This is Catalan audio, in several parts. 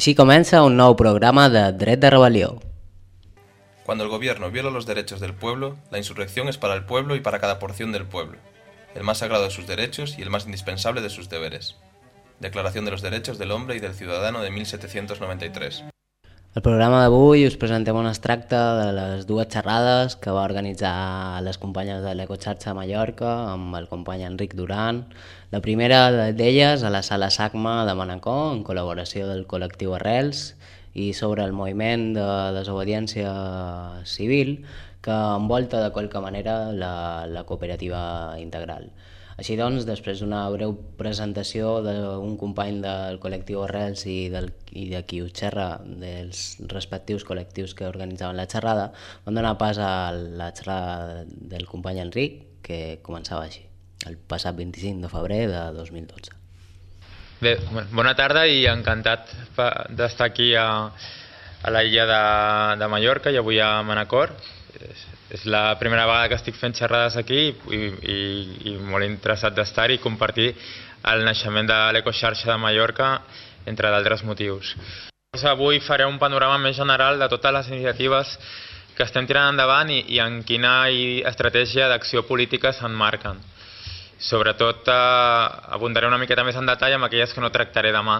Així comença un nou programa de Dret de Rebel·lió. Cuando el gobierno viola los derechos del pueblo, la insurrección es para el pueblo y para cada porción del pueblo, el más sagrado de sus derechos y el más indispensable de sus deberes. Declaración de los Derechos del Hombre y del Ciudadano de 1793. Al programa d'avui us presentem un extracte de les dues xerrades que va organitzar les companyes de l'Ecoxarxa a Mallorca amb el company Enric Duran. La primera d'elles a la Sala SACMA de Manacor, en col·laboració del col·lectiu Arrels, i sobre el moviment de desobediència civil que envolta de qualque manera la cooperativa integral. Així doncs, després d'una breu presentació d'un company del col·lectiu Arrels i de qui us xerra dels respectius col·lectius que organitzaven la xerrada, vam donar pas a la xerrada del company Enric, que començava així, el passat 25 de febrer de 2012. Bé, bona tarda i encantat d'estar aquí a l'illa de Mallorca i avui a Manacor. És la primera vegada que estic fent xerrades aquí i molt interessat d'estar-hi i compartir el naixement de l'Ecoxarxa de Mallorca, entre d'altres motius. Avui faré un panorama més general de totes les iniciatives que estem tirant endavant i en quina estratègia d'acció política s'emmarquen. Sobretot abundaré una miqueta més en detall amb aquelles que no tractaré demà.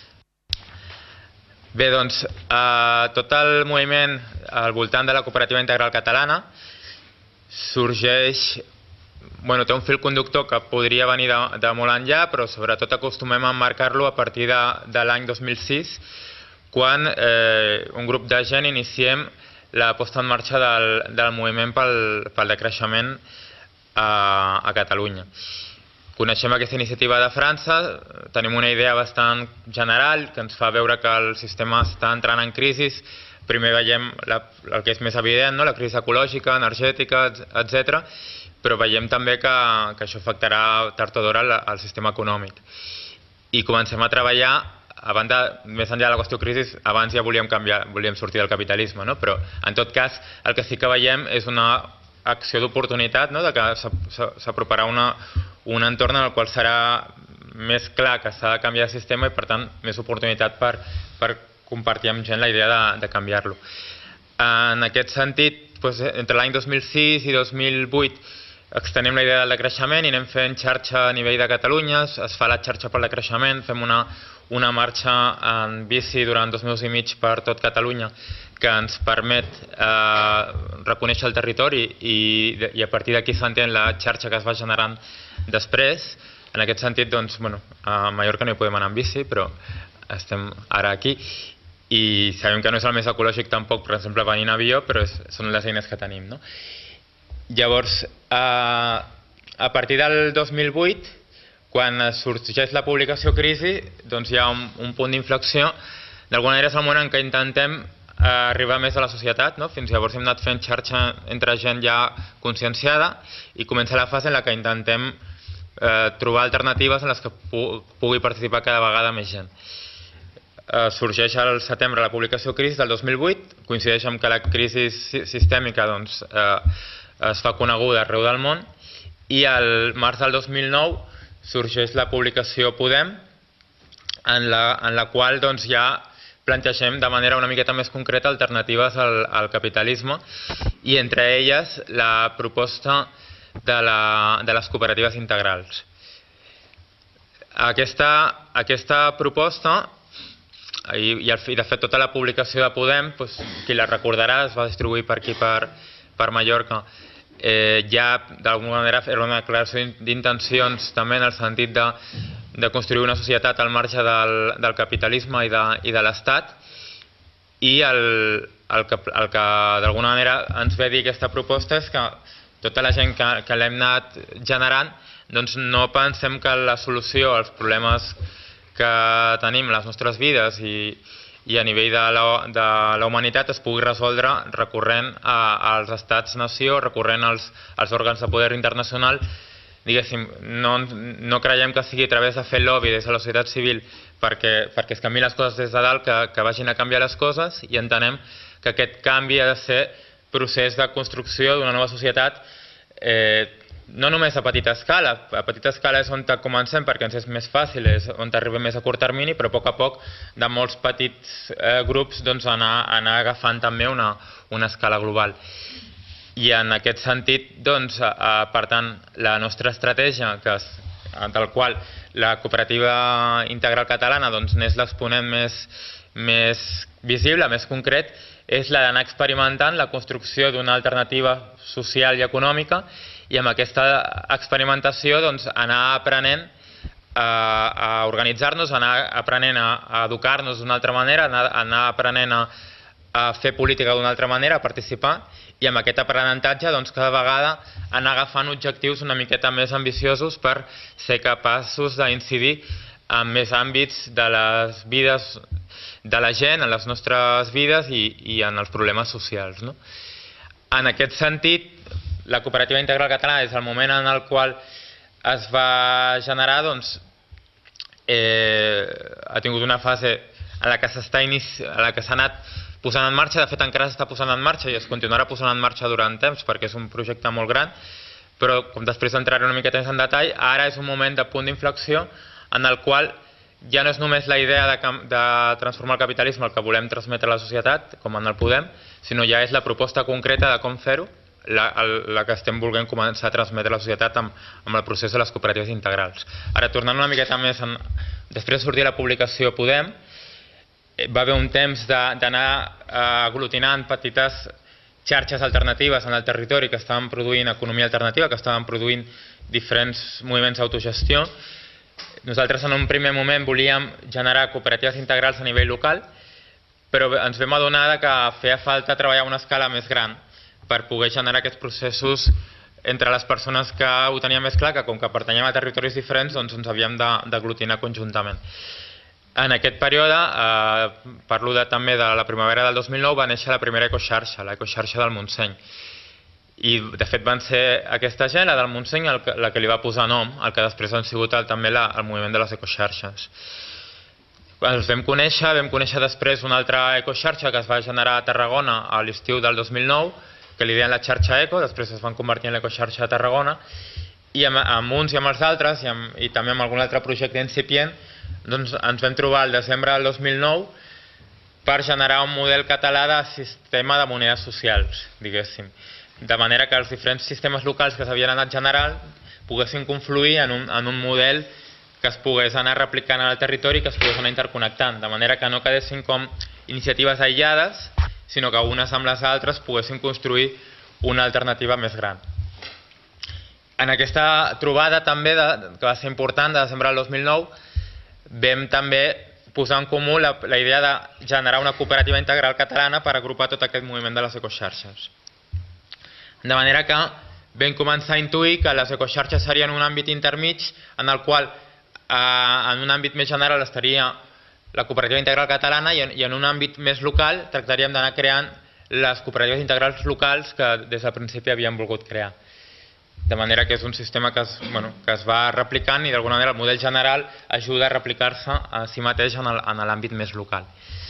Bé, doncs, tot el moviment al voltant de la cooperativa integral catalana sorgeix, té un fil conductor que podria venir de molt enllà, però sobretot acostumem a emmarcar-lo a partir de l'any 2006, quan un grup de gent iniciem la posta en marxa del moviment pel decreixement a Catalunya. Coneixem aquesta iniciativa de França, tenim una idea bastant general que ens fa veure que el sistema està entrant en crisi. Primer veiem el que és més evident, la crisi ecològica, energètica, etc. Però veiem també que això afectarà tard o d'hora el sistema econòmic. I comencem a treballar, més enllà de la qüestió crisi, abans ja volíem sortir del capitalisme, però en tot cas el que sí que veiem és una acció d'oportunitat, de que s'aproparà un entorn en el qual serà més clar que s'ha de canviar el sistema i per tant més oportunitat per compartir amb gent la idea de canviar-lo. En aquest sentit, entre l'any 2006 i 2008 extenem la idea del decreixement i anem fent xarxa a nivell de Catalunya, es fa la xarxa pel decreixement, fem una marxa en bici durant 2 mesos i mig per tot Catalunya que ens permet reconèixer el territori i a partir d'aquí s'entén la xarxa que es va generant després. En aquest sentit, a Mallorca no hi podem anar en bici, però estem ara aquí i sabem que no és el més ecològic tampoc, per exemple, venir en avió, però són les eines que tenim. Llavors, a partir del 2008, quan sorgeix la publicació Crisi, hi ha un punt d'inflexió. D'alguna manera és el moment en què intentem arribar més a la societat. Fins llavors hem anat fent xarxa entre gent ja conscienciada i comença la fase en la que intentem trobar alternatives en les que pugui participar cada vegada més gent. Sorgeix al setembre la publicació Crisi del 2008, coincideix amb que la crisi sistèmica es fa coneguda arreu del món i al març del 2009 sorgeix la publicació Podem, en la qual ja plantegem de manera una miqueta més concreta alternatives al capitalisme i entre elles la proposta de les cooperatives integrals. Aquesta proposta i de fet tota la publicació de Podem, qui la recordarà, es va distribuir per aquí per Mallorca, ja d'alguna manera era una declaració d'intencions també en el sentit de construir una societat al marge del capitalisme i de l'Estat i el que d'alguna manera ens ve a dir aquesta proposta és que tota la gent que l'hem anat generant no pensem que la solució als problemes que tenim les nostres vides i a nivell de la humanitat es pugui resoldre recorrent als estats-nació, recorrent als òrgans de poder internacional. Diguéssim, no creiem que sigui a través de fer lobby des de la societat civil perquè es canviïn les coses des de dalt que vagin a canviar les coses i entenem que aquest canvi ha de ser procés de construcció d'una nova societat no només a petita escala és on comencem perquè ens és més fàcil, és on arribem més a curt termini, però a poc de molts petits grups doncs, anar agafant també una escala global. I en aquest sentit, doncs, per tant, la nostra estratègia, del qual la cooperativa integral catalana doncs, n'és l'exponent més visible, més concret, és la d'anar experimentant la construcció d'una alternativa social i econòmica, i amb aquesta experimentació doncs, anar aprenent a organitzar-nos, anar aprenent a educar-nos d'una altra manera, anar aprenent a fer política d'una altra manera, a participar, i amb aquest aprenentatge doncs, cada vegada anar agafant objectius una miqueta més ambiciosos per ser capaços d'incidir en més àmbits de les vides de la gent, en les nostres vides i en els problemes socials. No? En aquest sentit, la cooperativa integral catalana, des del moment en el qual es va generar, doncs, ha tingut una fase en la que s'ha anat posant en marxa, de fet encara s'està posant en marxa i es continuarà posant en marxa durant temps perquè és un projecte molt gran, però com després entraré una miqueta més en detall, ara és un moment de punt d'inflexió en el qual ja no és només la idea de transformar el capitalisme el que volem transmetre a la societat, com en el Podem, sinó ja és la proposta concreta de com fer-ho, la que estem volent començar a transmetre a la societat amb el procés de les cooperatives integrals. Ara, tornant una miqueta més, després de sortir la publicació Podem, va haver un temps d'anar aglutinant petites xarxes alternatives en el territori que estaven produint economia alternativa, que estaven produint diferents moviments d'autogestió. Nosaltres en un primer moment volíem generar cooperatives integrals a nivell local, però ens vam adonar que feia falta treballar a una escala més gran per poder generar aquests processos entre les persones que ho tenien més clar, que com que pertanyem a territoris diferents doncs ens havíem d'aglutinar conjuntament. En aquest període, parlo també de la primavera del 2009, va néixer la primera ecoxarxa, l'ecoxarxa del Montseny. I de fet van ser aquesta gent, la del Montseny, la que li va posar nom, el que després han sigut també el moviment de les ecoxarxes. Quan els vam conèixer després una altra ecoxarxa que es va generar a Tarragona a l'estiu del 2009, que li deien la xarxa Eco, després es van convertir en l'ecoxarxa de Tarragona, i amb uns i amb els altres, i també amb algun altre projecte incipient, doncs ens vam trobar el desembre del 2009 per generar un model català de sistema de monedes socials, diguéssim. De manera que els diferents sistemes locals que s'havien anat generant poguessin confluir en un model que es pogués anar replicant en el territori i que es pogués anar interconnectant, de manera que no quedessin com iniciatives aïllades, sinó que unes amb les altres poguessin construir una alternativa més gran. En aquesta trobada també, que va ser important, de desembre del 2009, vam també posar en comú la idea de generar una cooperativa integral catalana per agrupar tot aquest moviment de les ecoxarxes. De manera que vam començar a intuir que les ecoxarxes serien un àmbit intermig en el qual en un àmbit més general estaria la cooperativa integral catalana i en un àmbit més local tractaríem d'anar creant les cooperatives integrals locals que des del principi havíem volgut crear. De manera que és un sistema que es va replicant i d'alguna manera el model general ajuda a replicar-se a si mateix en l'àmbit més local.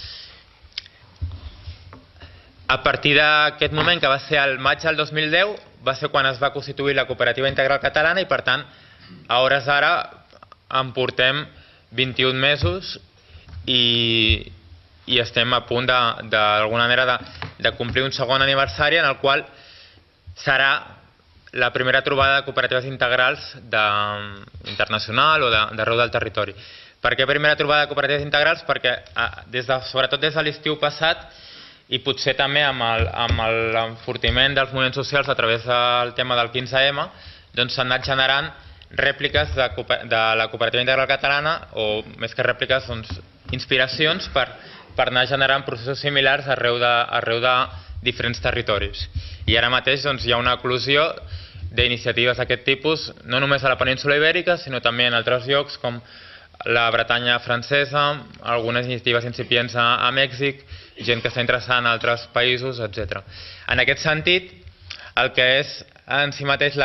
A partir d'aquest moment, que va ser el maig del 2010, va ser quan es va constituir la cooperativa integral catalana i per tant, a hores d'ara en portem 21 mesos i estem a punt d'alguna manera de complir un segon aniversari en el qual serà la primera trobada de cooperatives integrals internacional o d'arreu del territori. Per què primera trobada de cooperatives integrals? Perquè sobretot des de l'estiu passat i potser també amb l'enfortiment dels moviments socials a través del tema del 15M, doncs s'han anat generant rèpliques de la cooperativa integral catalana, o més que rèpliques, inspiracions per anar generant processos similars arreu de diferents territoris. I ara mateix hi ha una eclosió d'iniciatives d'aquest tipus, no només a la península Ibèrica, sinó també en altres llocs com la Bretanya francesa, algunes iniciatives incipients a Mèxic, gent que està interessant a altres països, etc. En aquest sentit, el que és en si mateix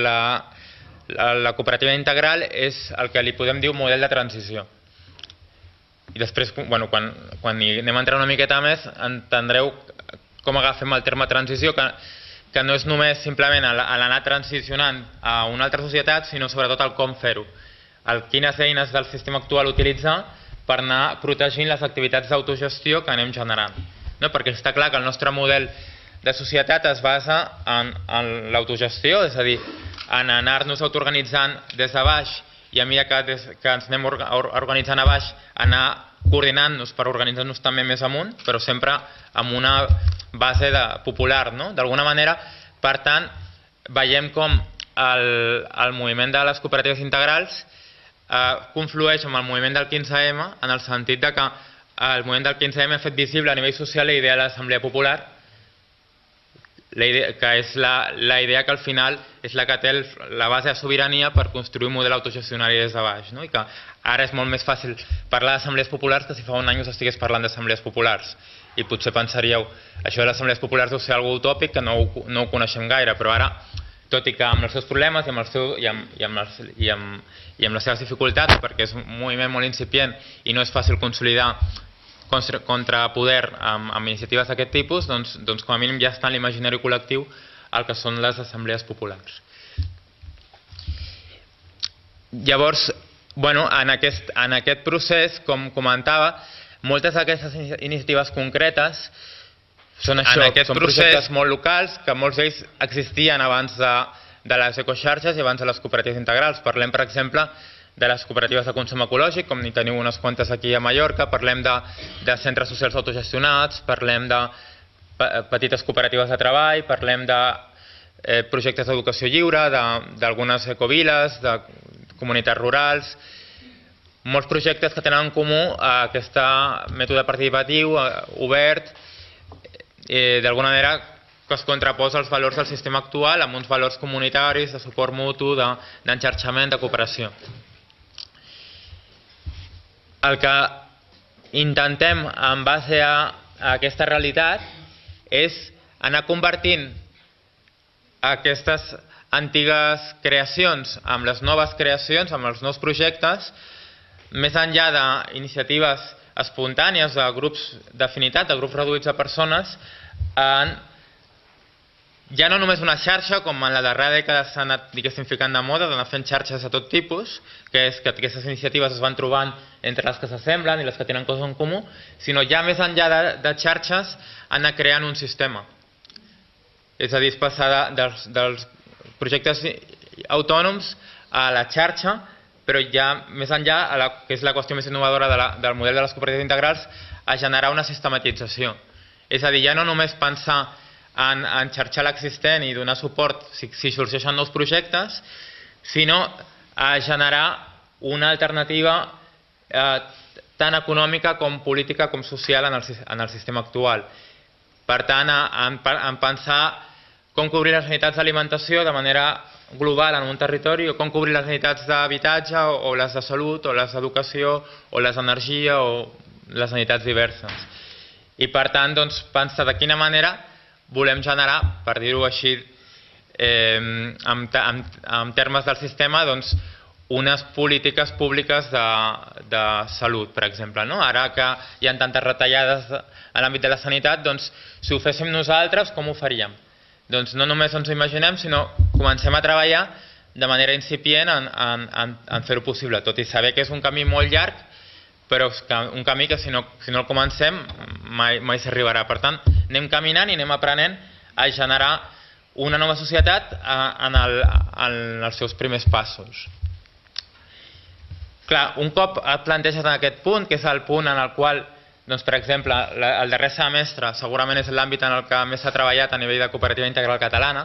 la cooperativa integral és el que li podem dir un model de transició. I després, quan hi anem a entrar una miqueta més, entendreu com agafem el terme transició, que no és només simplement l'anar transicionant a una altra societat, sinó sobretot el com fer-ho. Quines eines del sistema actual utilitzar per anar protegint les activitats d'autogestió que anem generant. Perquè està clar que el nostre model de societat es basa en l'autogestió, és a dir, en anar-nos autoorganitzant des de baix i a mesura que ens anem organitzant a baix, anar coordinant-nos per organitzar-nos també més amunt, però sempre amb una base popular, d'alguna manera. Per tant, veiem com el moviment de les cooperatives integrals conflueix amb el moviment del 15M en el sentit que el moviment del 15M ha fet visible a nivell social la idea de l'Assemblea Popular, que és la idea que al final és la que té la base de sobirania per construir un model autogestionari des de baix, i que ara és molt més fàcil parlar d'assemblees populars que si fa un any us estigués parlant d'assemblees populars. I potser pensaríeu, això de les assemblees populars deu ser algo utòpic, que no ho coneixem gaire, però ara, tot i que amb els seus problemes i amb les seves dificultats, perquè és un moviment molt incipient i no és fàcil consolidar contra poder amb iniciatives d'aquest tipus, doncs com a mínim ja està en l'imaginari col·lectiu el que són les assemblees populars. Llavors, en aquest procés, com comentava, moltes d'aquestes iniciatives concretes són això, són projectes molt locals, que molts d'ells existien abans de les ecoxarxes i abans de les cooperatives integrals. Parlem, per exemple, de les cooperatives de consum ecològic, com n'hi teniu unes quantes aquí a Mallorca, parlem de centres socials autogestionats, parlem de petites cooperatives de treball, parlem de projectes d'educació lliure, d'algunes ecoviles, de comunitats rurals, molts projectes que tenen en comú aquest mètode participatiu, obert, d'alguna manera que es contraposa als valors del sistema actual amb uns valors comunitaris, de suport mutu, d'enxarxament, de cooperació. El que intentem en base a aquesta realitat és anar convertint aquestes antigues creacions amb les noves creacions, amb els nous projectes, més enllà d'iniciatives espontànies, de grups d'afinitat, de grups reduïts de persones, ja no només una xarxa, com en la darrera dècada s'ha anat ficant de moda, d'anar fent xarxes de tot tipus, que és que aquestes iniciatives es van trobant entre les que s'assemblen i les que tenen coses en comú, sinó ja més enllà de xarxes anar creant un sistema. És a dir, passar dels projectes autònoms a la xarxa, però ja més enllà, que és la qüestió més innovadora del model de les cooperatives integrals, a generar una sistematització. És a dir, ja no només pensar en xarxar l'existent i donar suport si sorgeixen nous projectes, sinó a generar una alternativa tant econòmica com política com social en el sistema actual. Per tant, en pensar com cobrir les necessitats d'alimentació de manera global en un territori, o com cobrir les necessitats d'habitatge, o les de salut, o les d'educació, o les d'energia, o les necessitats diverses. I per tant, pensar de quina manera volem generar, per dir-ho així, en termes del sistema, unes polítiques públiques de salut, per exemple. Ara que hi ha tantes retallades en l'àmbit de la sanitat, si ho féssim nosaltres, com ho faríem? No només ens ho imaginem, sinó comencem a treballar de manera incipient en fer-ho possible, tot i saber que és un camí molt llarg, però és un camí que si no el comencem mai s'arribarà. Per tant, anem caminant i anem aprenent a generar una nova societat en els seus primers passos. Clar, un cop et planteges en aquest punt, que és el punt en el qual, per exemple, el darrer semestre segurament és l'àmbit en el que més s'ha treballat a nivell de cooperativa integral catalana,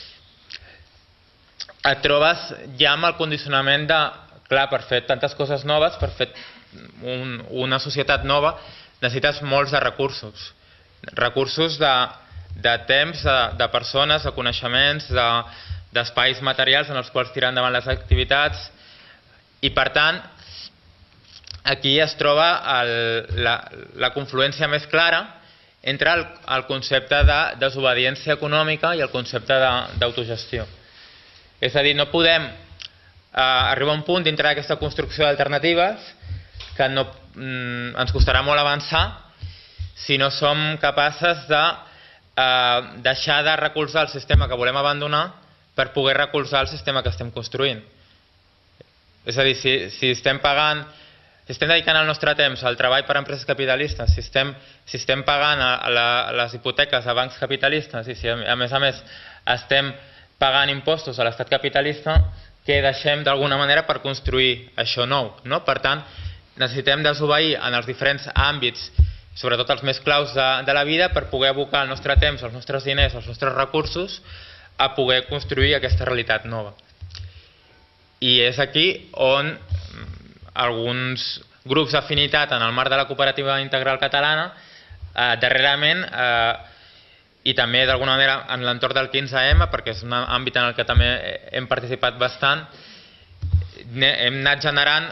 et trobes ja amb el condicionament de, clar, per fer tantes coses noves, per fer una societat nova, necessites molts de recursos. Recursos de temps, de persones, de coneixements, d'espais materials en els quals tirar endavant les activitats. I per tant, aquí es troba la confluència més clara entre el concepte de desobediència econòmica i el concepte d'autogestió. És a dir, no podem arribar a un punt dintre d'aquesta construcció d'alternatives que ens costarà molt avançar si no som capaces de deixar de recolzar el sistema que volem abandonar per poder recolzar el sistema que estem construint. És a dir, si estem pagant, si estem dedicant el nostre temps al treball per a empreses capitalistes, si estem pagant les hipoteques a bancs capitalistes i si a més estem pagant impostos a l'estat capitalista, que deixem d'alguna manera per construir això nou. Per tant, necessitem desobeir en els diferents àmbits, sobretot els més claus de la vida, per poder abocar el nostre temps, els nostres diners, els nostres recursos a poder construir aquesta realitat nova. I és aquí on alguns grups d'afinitat en el marc de la cooperativa integral catalana, darrerament, i també d'alguna manera en l'entorn del 15M, perquè és un àmbit en el que també hem participat bastant, hem anat generant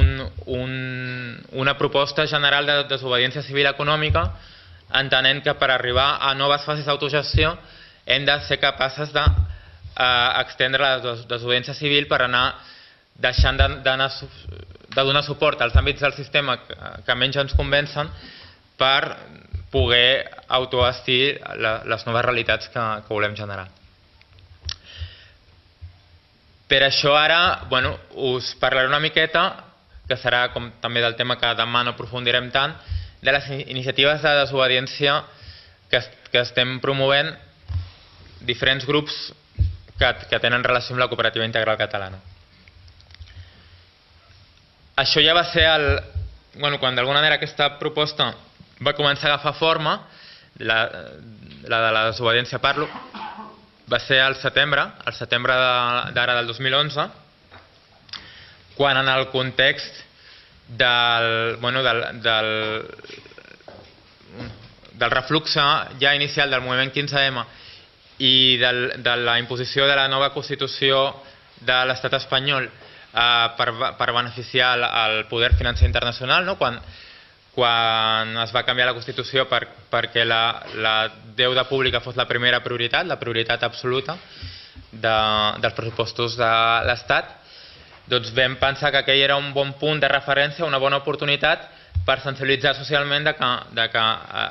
una proposta general de desobediència civil econòmica, entenent que per arribar a noves fases d'autogestió hem de ser capaces d'extendre la desobediència civil per anar deixant de donar suport als àmbits del sistema que menys ens convencen per poder autobastir les noves realitats que volem generar. Per això ara us parlaré una miqueta, que serà com també del tema que demà no aprofundirem tant, de les iniciatives de desobediència que estem promovent diferents grups que tenen relació amb la cooperativa integral catalana. Això ja va ser quan d'alguna manera aquesta proposta va començar a agafar forma, la de la desobediència parlo, va ser al setembre d'ara del 2011, quan en el context del reflux ja inicial del moviment 15M i de la imposició de la nova Constitució de l'estat espanyol per beneficiar el poder financer internacional, quan es va canviar la Constitució perquè la deuda pública fos la primera prioritat, la prioritat absoluta dels pressupostos de l'Estat, doncs vam pensar que aquell era un bon punt de referència, una bona oportunitat per sensibilitzar socialment que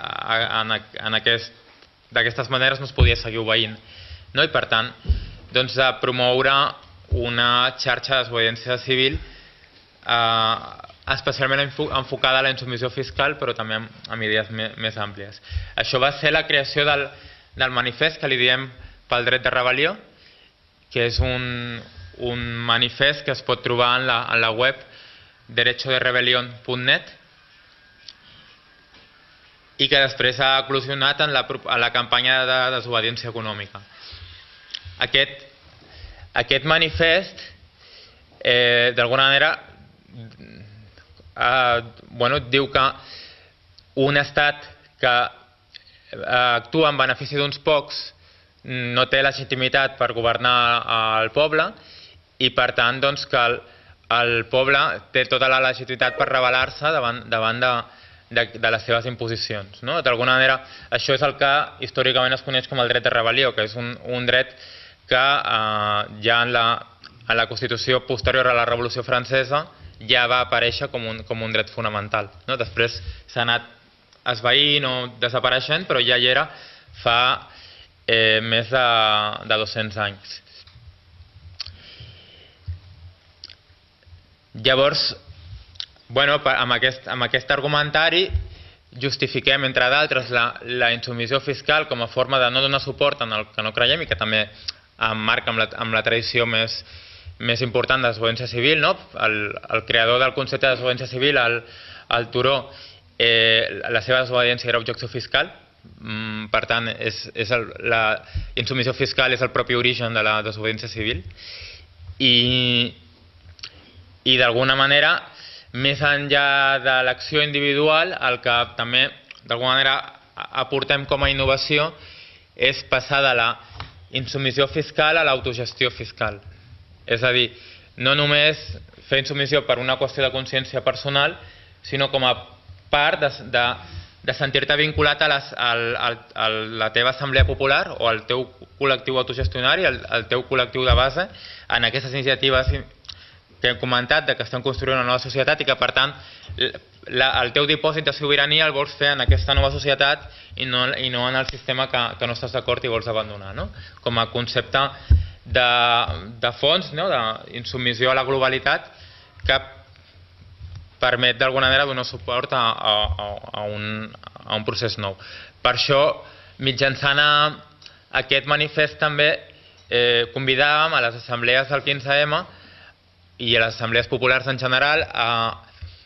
d'aquestes maneres no es podia seguir obeint. I per tant, promoure una xarxa de desobediència civil especialment enfocada a la insubmissió fiscal, però també amb idees més àmplies. Això va ser la creació del manifest que li diem pel dret de rebel·lió, que és un manifest que es pot trobar en la web derechoderebelion.net i que després ha eclosionat en la campanya de desobediència econòmica. Aquest manifest, d'alguna manera, diu que un estat que actua en benefici d'uns pocs no té legitimitat per governar el poble i per tant que el poble té tota la legitimitat per rebel·lar-se davant de les seves imposicions. D'alguna manera, això és el que històricament es coneix com el dret de rebel·lió, que és un dret que ja en la Constitució posterior a la Revolució Francesa ja va aparèixer com un dret fonamental. Després s'ha anat esvaint o desapareixent, però ja hi era fa més de 200 anys. Llavors, amb aquest argumentari justifiquem, entre d'altres, la insubmissió fiscal com a forma de no donar suport en el que no creiem i que també emmarca amb la tradició més important de desobediència civil. El creador del concepte de desobediència civil, el Turó, la seva desobediència era objecció fiscal, per tant la insubmissió fiscal és el propi origen de la desobediència civil i d'alguna manera, més enllà de l'acció individual, el que també d'alguna manera aportem com a innovació és passar de la insubmissió fiscal a l'autogestió fiscal. És a dir, no només fer insubmissió per una qüestió de consciència personal, sinó com a part de sentir-te vinculat a la teva assemblea popular o al teu col·lectiu autogestionari, al teu col·lectiu de base, en aquestes iniciatives que hem comentat que estem construint una nova societat i que, per tant, el teu dipòsit de sobirania el vols fer en aquesta nova societat i no en el sistema que no estàs d'acord i vols abandonar, no? Com a concepte de fons, no? D'insubmissió a la globalitat que permet d'alguna manera donar suport a un procés nou. Per això, mitjançant aquest manifest també convidàvem a les assemblees del 15M i a les assemblees populars en general a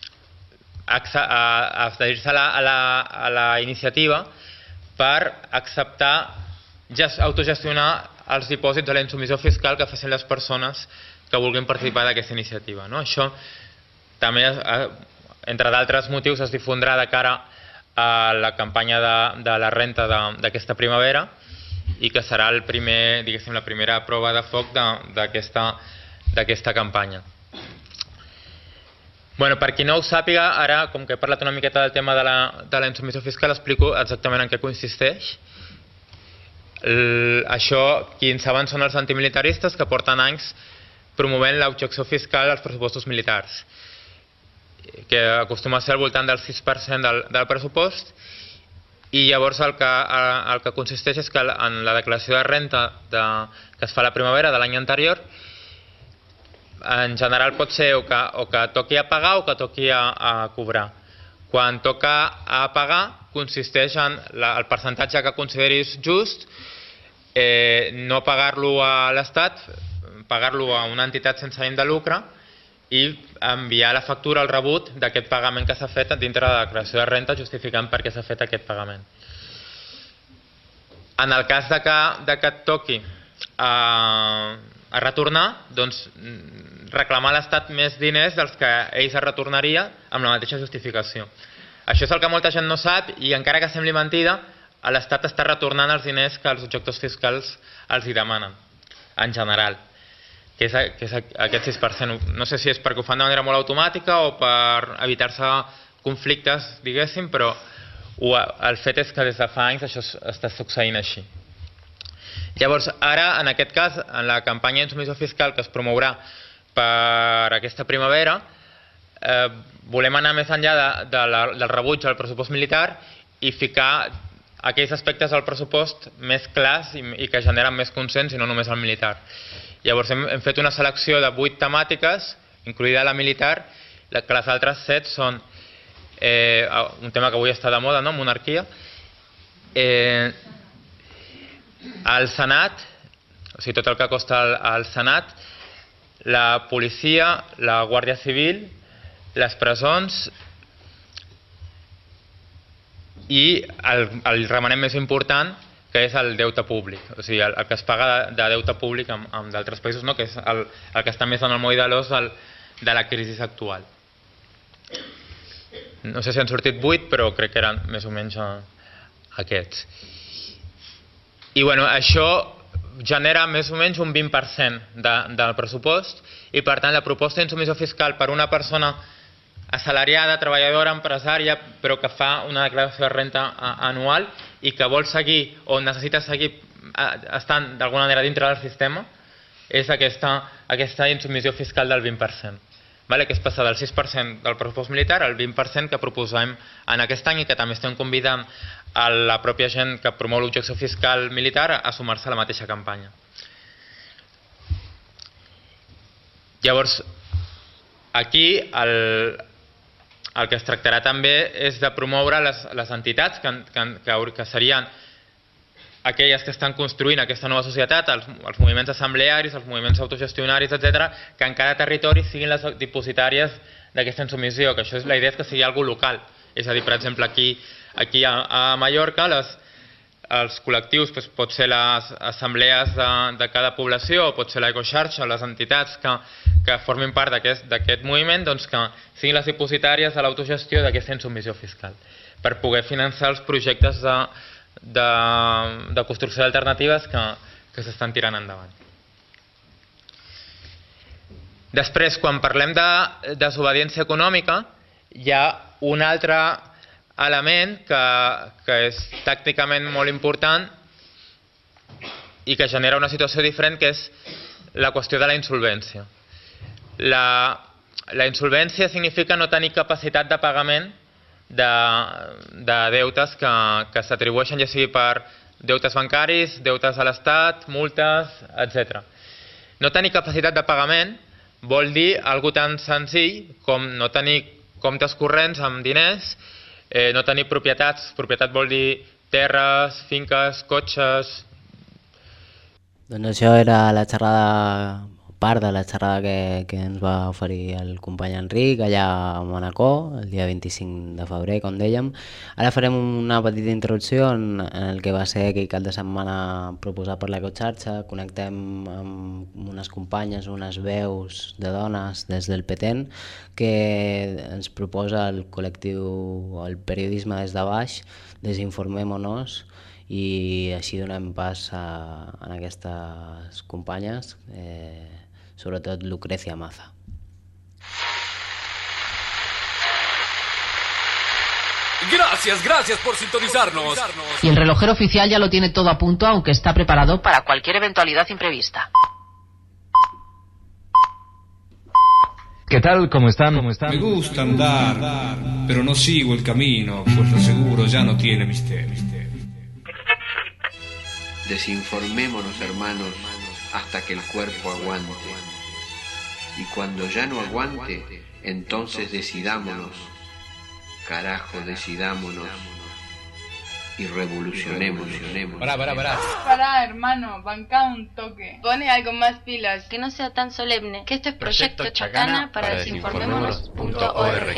adherir-se a la iniciativa per acceptar autogestionar els dipòsits de la insubmissió fiscal que facin les persones que vulguin participar d'aquesta iniciativa. Això també, entre d'altres motius, es difondrà de cara a la campanya de la renta d'aquesta primavera i que serà la primera prova de foc d'aquesta campanya. Per qui no ho sàpiga, ara, com que he parlat una miqueta del tema de la insubmissió fiscal, explico exactament en què consisteix. Això, qui en saben, són els antimilitaristes que porten anys promovent l'objecció fiscal als pressupostos militars, que acostuma a ser al voltant del 6% del pressupost, i llavors el que consisteix és que en la declaració de renta que es fa a la primavera de l'any anterior, en general pot ser o que toqui a pagar o que toqui a cobrar. Quan toca a pagar consisteix en el percentatge que consideris just, no pagar-lo a l'Estat, pagar-lo a una entitat sense ànim de lucre i enviar la factura al rebut d'aquest pagament que s'ha fet dintre de la declaració de renta justificant per què s'ha fet aquest pagament. En el cas que et toqui a retornar, doncs reclamar a l'Estat més diners dels que ell es retornaria amb la mateixa justificació. Això és el que molta gent no sap i encara que sembli mentida, l'Estat està retornant els diners que els objectors fiscals els hi demanen, en general, que és aquest 6%. No sé si és perquè ho fan de manera molt automàtica o per evitar-se conflictes, diguéssim, però el fet és que des de fa anys això està succeint així. Llavors, ara, en aquest cas, en la campanya d'insubmissió fiscal que es promourà per aquesta primavera, volem anar més enllà del rebuig al pressupost militar i ficar aquells aspectes del pressupost més clars i que generen més consens i no només el militar. Llavors hem fet una selecció de 8 temàtiques, incloïda la militar, que les altres 7 són un tema que avui està de moda, monarquia, el Senat, o sigui, tot el que costa al Senat, la policia, la Guàrdia Civil, les presons i el remanent més important, que és el deute públic, o sigui, el que es paga de deute públic amb d'altres països, que és el que està més en el moll de l'os de la crisi actual. No sé si han sortit 8, però crec que eren més o menys aquests. I això genera més o menys un 20% del pressupost i per tant la proposta d'insubmissió fiscal per una persona assalariada, treballadora, empresària, però que fa una declaració de renta anual i que vol seguir o necessita seguir estant d'alguna manera dintre del sistema, és aquesta insubmissió fiscal del 20%, que és passar del 6% del pressupost militar al 20% que proposem en aquest any i que també estem convidant a la pròpia gent que promou l'objecció fiscal militar a sumar-se a la mateixa campanya. Llavors, aquí el que es tractarà també és de promoure les entitats que serien aquelles que estan construint aquesta nova societat, els moviments assemblearis, els moviments autogestionaris, etc., que en cada territori siguin les dipositàries d'aquesta insubmissió, que això és la idea, és que sigui algo local. És a dir, per exemple, aquí a Mallorca, els col·lectius, pot ser les assemblees de cada població, o pot ser l'ecoxarxa, o les entitats que formin part d'aquest moviment, que siguin les dipositàries de l'autogestió d'aquesta insubmissió fiscal, per poder finançar els projectes de construcció d'alternatives que s'estan tirant endavant. Després, quan parlem de desobediència econòmica, hi ha un altre element que és tàcticament molt important i que genera una situació diferent, que és la qüestió de la insolvència. la insolvència significa no tenir capacitat de pagament de deutes que s'atribueixen, ja sigui per deutes bancaris, deutes a l'Estat, multes, etc. No tenir capacitat de pagament vol dir algo tan senzill com no tenir comptes corrents amb diners, no tenir propietats. Propietat vol dir terres, finques, cotxes. Doncs això era la xerrada, part de la xerrada que ens va oferir el company Enric allà a Manacor, el dia 25 de febrer, com dèiem. Ara farem una petita introducció en el que va ser aquell cap de setmana proposat per l'Ecoxarxa. Connectem amb unes companyes, unes veus de dones des del Petén que ens proposa el col·lectiu, el periodisme des de baix, Desinformémonos, i així donem pas a aquestes companyes, sobretot Lucrecia Maza. Gracias por sintonizarnos. Y el relojero oficial ya lo tiene todo a punto, aunque está preparado para cualquier eventualidad imprevista. ¿Qué tal? ¿Cómo están? Me gusta andar, pero no sigo el camino, pues lo seguro ya no tiene misterio. Desinformémonos, hermanos, hasta que el cuerpo aguante. Y cuando ya no aguante, entonces decidámonos. Carajo, decidámonos. Y revolucionemos. Pará, hermano, banca un toque. Pone algo más pilas. Que no sea tan solemne. Que esto es Proyecto Chacana para desinformémonos.org.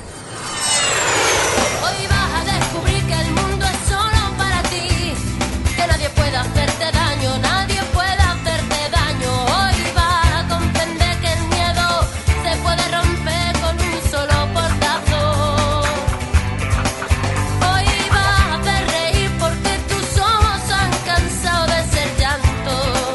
Hoy vas a descubrir que el mundo es solo para ti. Que nadie puede hacerte daño, nadie puede hacerte daño. Hoy vas a comprender que el miedo se puede romper con un solo portazo. Hoy vas a hacer reír porque tus ojos han cansado de ser llanto,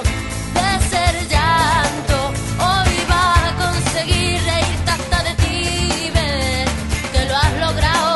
Hoy vas a conseguir reírte hasta de ti y ver que lo has logrado.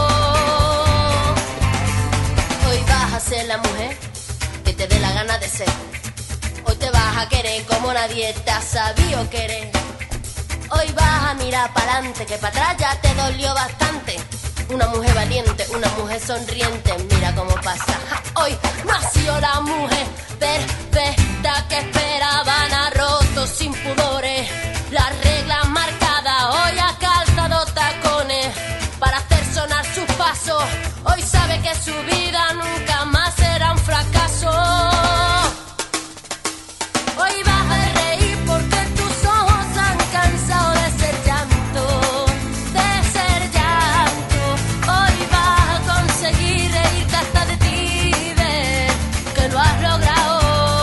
Hoy vas a ser la mujer que te dé la gana de ser. Hoy te vas a querer como nadie te ha sabido querer. Hoy vas a mirar para adelante, que para atrás ya te dolió bastante. Una mujer valiente, una mujer sonriente, mira cómo pasa. Hoy nació la mujer perfecta que esperaban, ha roto sin pudores las reglas marcadas. Hoy ha calzado tacones para hacer sonar sus pasos. Hoy sabe que su vida nunca más será un fracaso. Hoy vas a reír porque tus ojos han cansado de ser llanto, Hoy vas a conseguir reírte hasta de ti y ver que lo has logrado.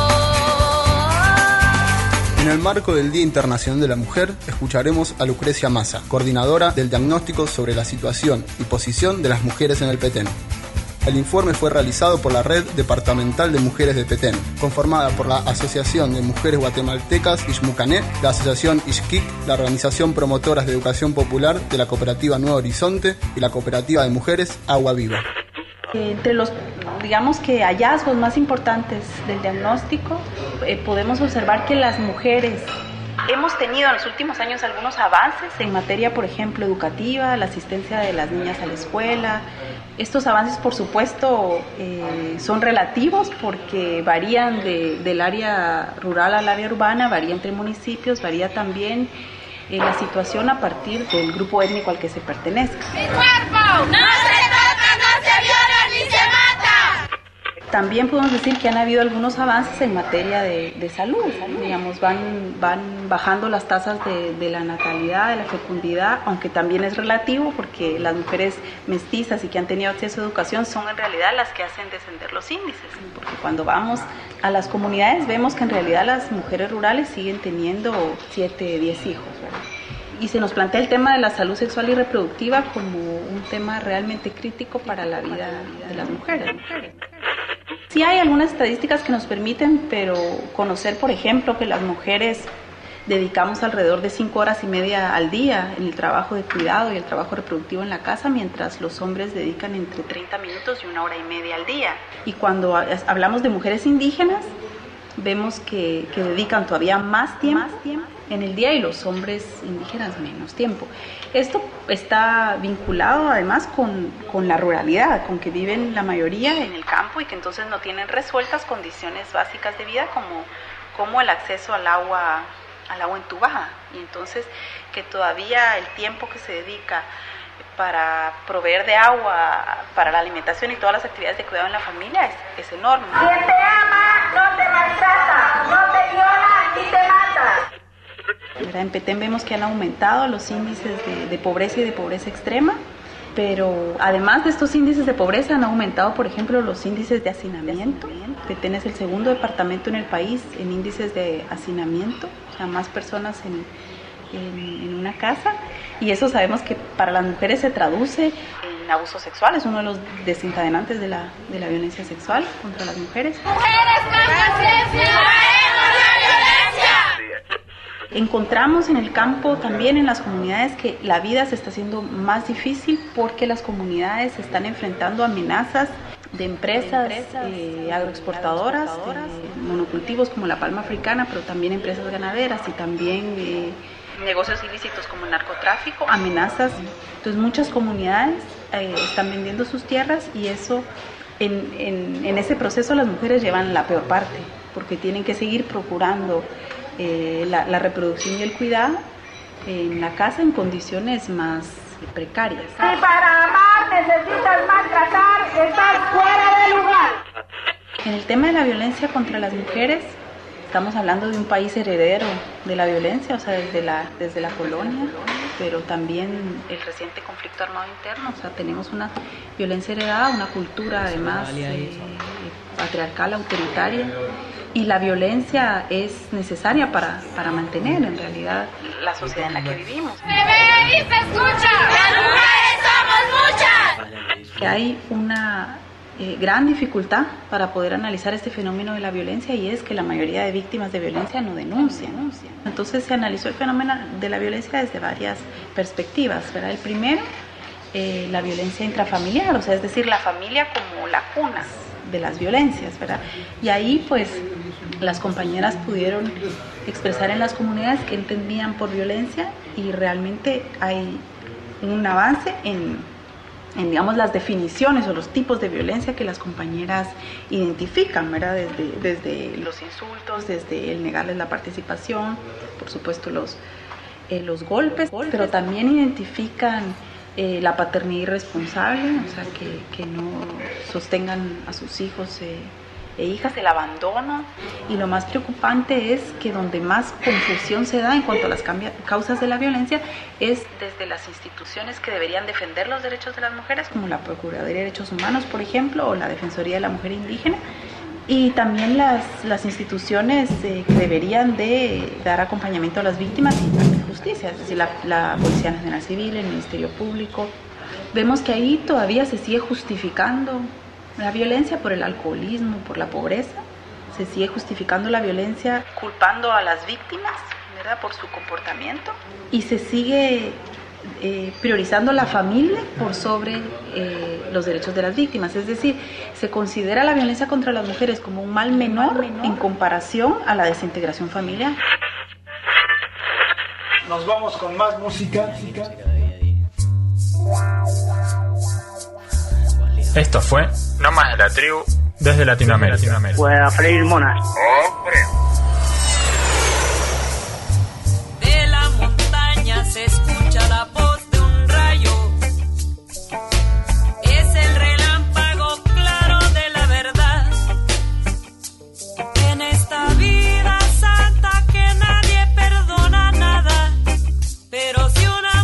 En el marco del Día Internacional de la Mujer, escucharemos a Lucrecia Maza, coordinadora del diagnóstico sobre la situación y posición de las mujeres en el Petén. El informe fue realizado por la Red Departamental de Mujeres de Petén, conformada por la Asociación de Mujeres Guatemaltecas Ixmucané, la Asociación Ixquic, la Organización Promotoras de Educación Popular de la Cooperativa Nuevo Horizonte y la Cooperativa de Mujeres Agua Viva. Entre los, digamos que hallazgos más importantes del diagnóstico, podemos observar que las mujeres hemos tenido en los últimos años algunos avances en materia, por ejemplo, educativa, la asistencia de las niñas a la escuela. Estos avances, por supuesto, son relativos porque varían del área rural al área urbana, varía entre municipios, varía también la situación a partir del grupo étnico al que se pertenezca. ¡Mi cuerpo no se toca, no se viola ni se mata! También podemos decir que han habido algunos avances en materia de salud. Digamos, van bajando las tasas de la natalidad, de la fecundidad, aunque también es relativo porque las mujeres mestizas y que han tenido acceso a educación son en realidad las que hacen descender los índices. Porque cuando vamos a las comunidades vemos que en realidad las mujeres rurales siguen teniendo 7, 10 hijos, ¿verdad? Y se nos plantea el tema de la salud sexual y reproductiva como un tema realmente crítico para la vida de las mujeres. Sí hay algunas estadísticas que nos permiten, pero conocer, por ejemplo, que las mujeres dedicamos alrededor de 5 horas y media al día en el trabajo de cuidado y el trabajo reproductivo en la casa, mientras los hombres dedican entre 30 minutos y 1 hora y media al día. Y cuando hablamos de mujeres indígenas, vemos que dedican todavía más tiempo en el día y los hombres indígenas menos tiempo. Esto está vinculado además con la ruralidad, con que viven la mayoría en el campo y que entonces no tienen resueltas condiciones básicas de vida como el acceso al agua entubada. Y entonces que todavía el tiempo que se dedica para proveer de agua, para la alimentación y todas las actividades de cuidado en la familia es enorme. Quien te ama no te maltrata, no te viola y te mata. En Petén vemos que han aumentado los índices de pobreza y de pobreza extrema, pero además de estos índices de pobreza han aumentado, por ejemplo, los índices de hacinamiento. Petén es el segundo departamento en el país en índices de hacinamiento, o sea, más personas en una casa, y eso sabemos que para las mujeres se traduce en abuso sexual, es uno de los desencadenantes de la violencia sexual contra las mujeres. ¡Mujeres con conciencia! Encontramos en el campo, también en las comunidades, que la vida se está haciendo más difícil porque las comunidades se están enfrentando a amenazas de empresas agroexportadoras, monocultivos como la palma africana, pero también empresas ganaderas y también negocios ilícitos como el narcotráfico, amenazas. Entonces muchas comunidades están vendiendo sus tierras y eso, en ese proceso las mujeres llevan la peor parte, porque tienen que seguir procurando la reproducción y el cuidado en la casa en condiciones más precarias. Si para amar necesitas maltratar, estás fuera de lugar. En el tema de la violencia contra las mujeres, estamos hablando de un país heredero de la violencia, o sea, desde la colonia, pero también el reciente conflicto armado interno, o sea, tenemos una violencia heredada, una cultura además patriarcal, autoritaria, y la violencia es necesaria para mantener en realidad la sociedad en la que vivimos. ¡Bebé y se escucha! ¡Las mujeres somos muchas! Hay una gran dificultad para poder analizar este fenómeno de la violencia, y es que la mayoría de víctimas de violencia no denuncian. Entonces se analizó el fenómeno de la violencia desde varias perspectivas, ¿verdad? El primero, la violencia intrafamiliar, o sea, es decir, la familia como la cuna de las violencias, ¿verdad? Y ahí pues las compañeras pudieron expresar en las comunidades qué entendían por violencia, y realmente hay un avance en digamos las definiciones o los tipos de violencia que las compañeras identifican, ¿verdad? Desde los insultos, desde el negarles la participación, por supuesto los golpes, pero también identifican la paternidad irresponsable, o sea, que no sostengan a sus hijos e hijas, el abandono, y lo más preocupante es que donde más confusión se da en cuanto a las causas de la violencia es desde las instituciones que deberían defender los derechos de las mujeres, como la Procuraduría de Derechos Humanos, por ejemplo, o la Defensoría de la Mujer Indígena, y también las instituciones que deberían de dar acompañamiento a las víctimas y impartir justicia, es decir, la Policía Nacional Civil, el Ministerio Público. Vemos que ahí todavía se sigue justificando la violencia por el alcoholismo, por la pobreza, se sigue justificando la violencia culpando a las víctimas, ¿verdad?, por su comportamiento, y se sigue priorizando la familia por sobre los derechos de las víctimas, es decir, se considera la violencia contra las mujeres como un mal menor en comparación a la desintegración familiar. Nos vamos con más música. Esto fue No Más de la Tribu desde Latinoamérica. Pueda freír monas. ¡Hombre! De la montaña se escucha la voz de un rayo. Es el relámpago claro de la verdad. En esta vida santa que nadie perdona nada. Pero si una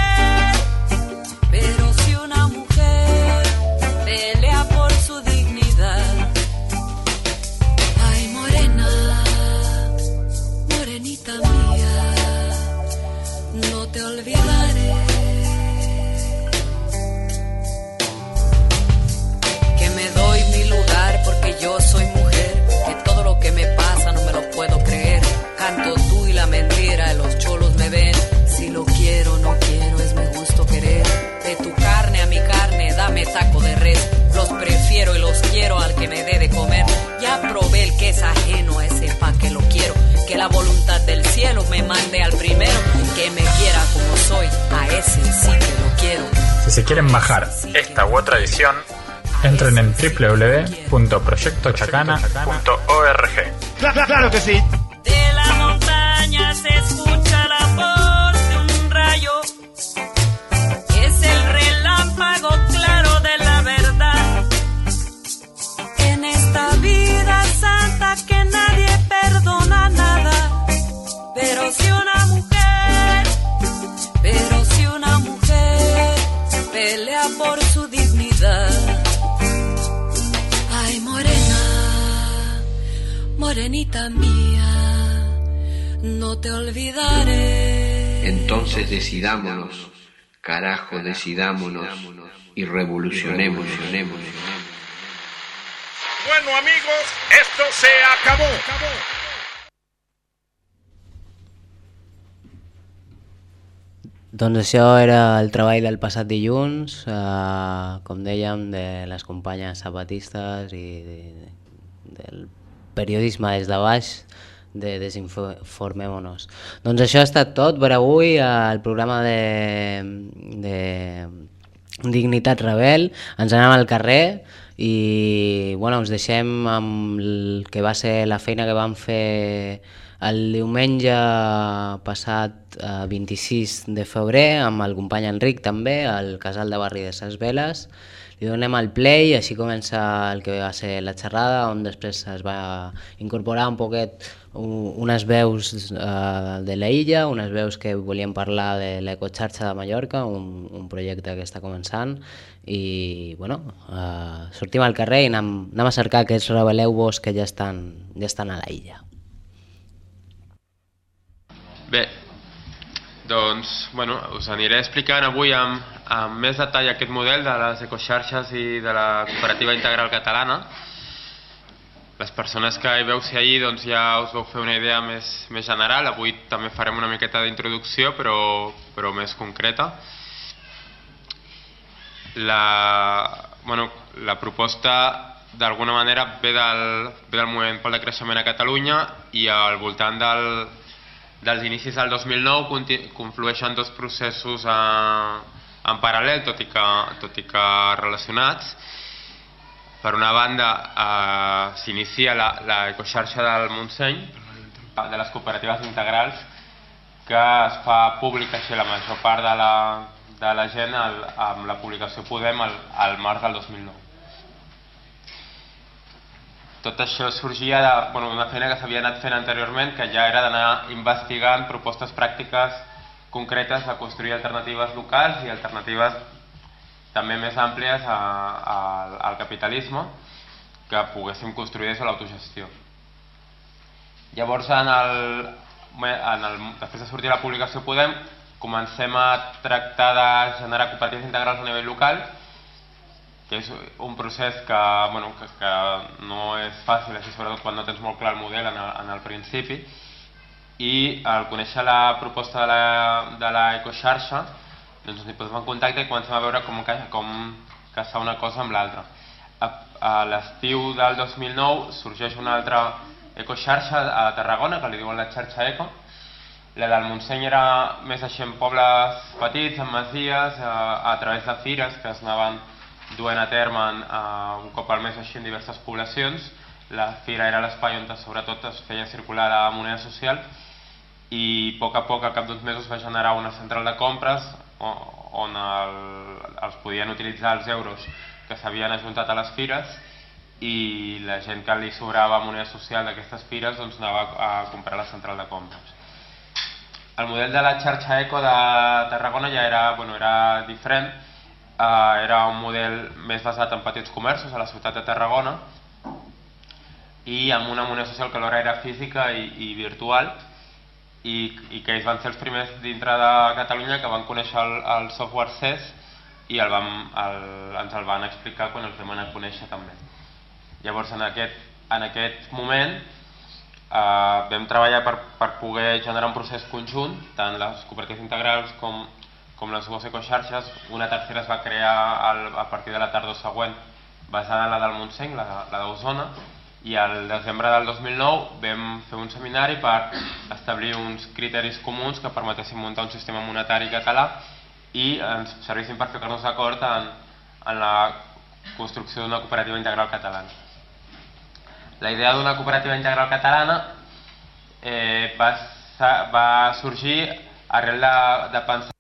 mujer pelea por su dignidad. Ay, morena. me mande al primero que me quiera como soy, a ese sí que lo quiero. Si se quieren bajar esta u otra edición, entren en www.proyectochacana.org. ¡Claro que sí! De la montaña se escucha la voz de un rayo, es el relámpago claro de la verdad. En esta vida santa que nadie perdona nada, pero si una mujer pelea por su dignidad. Ay, morena, morenita mía, no te olvidaré. Entonces decidámonos, carajo, decidámonos y revolucionemos. Bueno, amigos, esto se acabó. Doncs això era el treball del passat dilluns, com dèiem, de les companyes zapatistes i del periodisme des de baix, de Desinformémonos. Doncs això ha estat tot per avui, el programa de Dignitat Rebel. Ens anem al carrer i bueno, us deixem amb el que va ser la feina que vam fer el diumenge passat 26 de febrer amb el company Enric també, al casal de barri de Ses Veles. Li donem el play, així comença el que va ser la xerrada, on després es va incorporar un poquet unes veus de la illa, unes veus que volien parlar de l'Ecoxarxa de Mallorca, un projecte que està començant, i bueno, sortim al carrer i anem a cercar aquests rebeleu-vos que ja estan a la illa. Bé, doncs bueno, us aniré explicant avui amb més detall aquest model de les ecoxarxes i de la cooperativa integral catalana. Les persones que hi veu ser allí doncs ja us vau fer una idea més general. Avui també farem una miqueta d'introducció, però més concreta. La proposta d'alguna manera ve del moviment pel decreixement a Catalunya i al voltant dels inicis del 2009 conflueixen dos processos en paral·lel, tot i que relacionats. Per una banda, s'inicia l'ecoxarxa del Montseny, de les cooperatives integrals, que es fa pública així la major part de la gent amb la publicació Podem al març del 2009. Tot això sorgia d'una feina que s'havia anat fent anteriorment, que ja era d'anar investigant propostes pràctiques concretes de construir alternatives locals i alternatives també més àmplies al capitalisme que poguéssim construir des de l'autogestió. Llavors, després de sortir la publicació Podem, comencem a tractar de generar cooperatives integrals a nivell local, que és un procés que no és fàcil, així sobretot quan no tens molt clar el model en el principi, i al conèixer la proposta de l'ecoxarxa doncs ens hi posem en contacte i comencem a veure com casar una cosa amb l'altra. A l'estiu del 2009 sorgeix una altra ecoxarxa a Tarragona, que li diuen la xarxa Eco. La del Montseny era més així en pobles petits, en masies, a través de fires que es anaven duent a terme un cop al mes així en diverses poblacions. La fira era l'espai on sobretot es feia circular la moneda social i a poc, al cap d'uns mesos, va generar una central de compres on els podien utilitzar els euros que s'havien ajuntat a les fires i la gent que li sobrava moneda social d'aquestes fires doncs anava a comprar a la central de compres. El model de la xarxa Eco de Tarragona ja era diferent, era un model més basat en petits comerços a la ciutat de Tarragona i amb una moneda social que alhora era física i virtual, i que ells van ser els primers dintre de Catalunya que van conèixer el software CES i ens el van explicar quan els vam anar a conèixer també. Llavors en aquest moment vam treballar per poder generar un procés conjunt, tant les cooperatives integrals com les dues ecoxarxes. Una tercera es va crear a partir de la tardor següent, basada en la del Montseny, la d'Osona, I al desembre del 2009 vam fer un seminari per establir uns criteris comuns que permetessin muntar un sistema monetari català i ens servissin per ficar-nos d'acord en la construcció d'una cooperativa integral catalana. La idea d'una cooperativa integral catalana va sorgir arrel de pensar